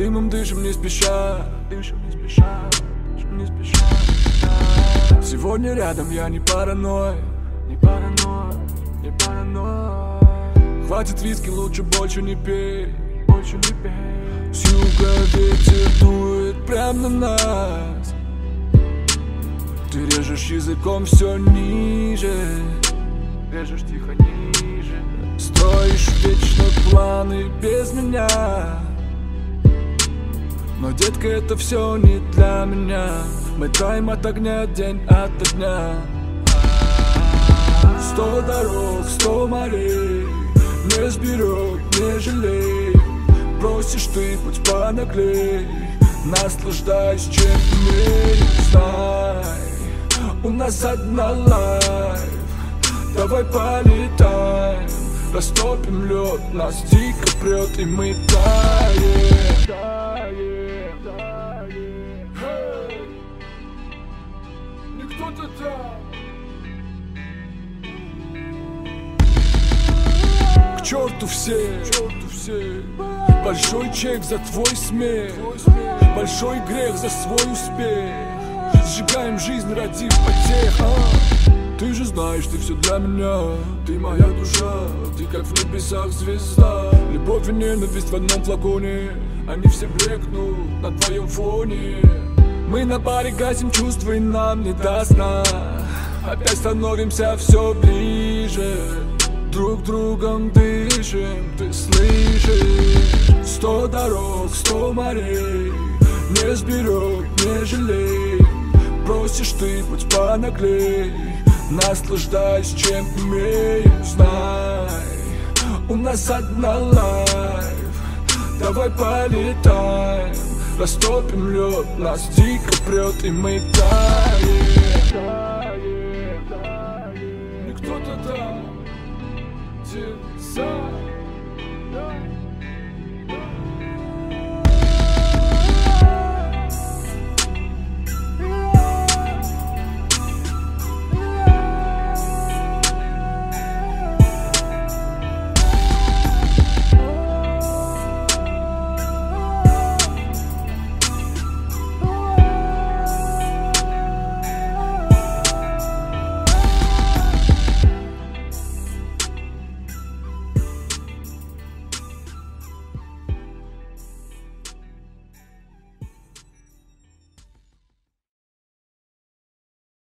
дымом дышим не спеша, Сегодня рядом я не параноик, Хватит виски, лучше больше не пей, С юга ветер дует прям на нас. Ты режешь языком все ниже, режешь тихо ниже. Строишь вечно планы без меня, но, детка, это все не для меня. Мы таем от огня, день ото дня. 100 дорог, 100 морей, не сберег, не жалей. Просишь ты, будь понаглей, наслаждаюсь, чем имею. Знай, у нас одна лайф, давай полетаем, растопим лед, нас дико прет, и мы таем. Кто-то там. К черту все, большой чек за твой смех, большой грех за свой успех. Сжигаем жизнь ради потех. Ты же знаешь, ты все для меня, ты моя душа, ты как в небесах звезда. Любовь и ненависть в одном флаконе, они все блекнут на твоем фоне. Мы на паре гасим чувства, и нам не до сна. Опять становимся все ближе, друг другом дышим, ты слышишь. 100 дорог, 100 морей, не сберег, не жалей. Просишь ты, будь понаглей, наслаждаюсь, чем имею. Знай, у нас одна лайф, давай полетаем, растопим лед, нас дико прет, и мы таем. Не кто-то там, где